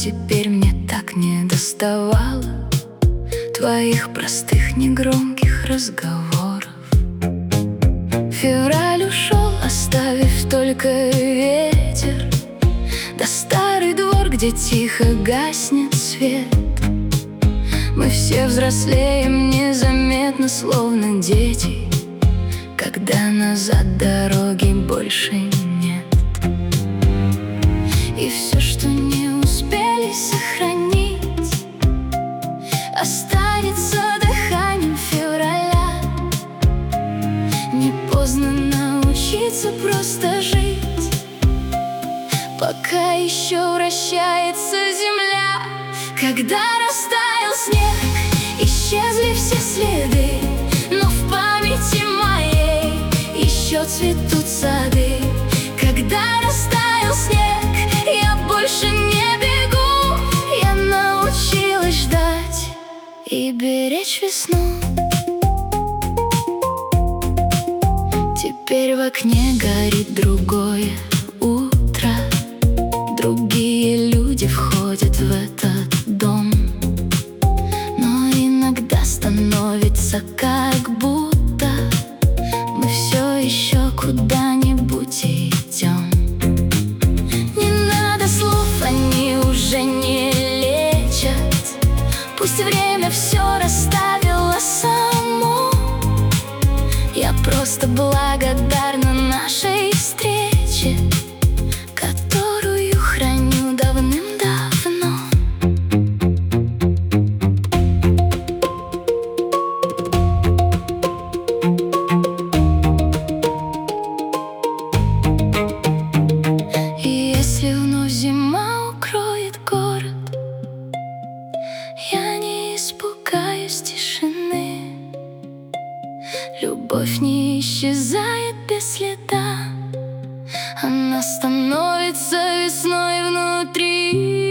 теперь мне так не доставало твоих простых негромких разговоров. Февраль ушел, оставив только ветер, да старый двор, где тихо гаснет свет. Мы все взрослеем незаметно, словно дети, когда назад дороги больше нет. И все, что не успели сохранить, останется дыханием февраля. Не поздно научиться просто жить, пока еще вращается земля. Когда растаял снег, исчезли все следы, но в памяти моей еще цветут сады. Когда растаял снег, я больше не бегу, я научилась ждать и беречь весну. Теперь в окне горит другое утро, другие люди входят в этот дом. Но иногда становится как будто мы все еще куда-нибудь идем. Не надо слов, они уже не лечат, пусть время все расставило само. Я просто благодарна нашей встрече, которую храню давным-давно. И если вновь зима укроет город, я не испугаюсь тишины. Любовь не исчезает без следа, она становится весной внутри.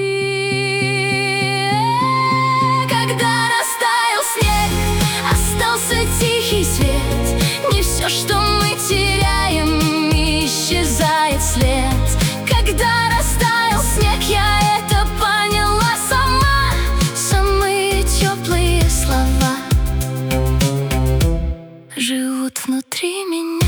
Когда растаял снег, остался тихий свет. Не все, что мы теряем, исчезает след. Когда растаял снег, я это поняла сама. Самые теплые слова живут внутри меня.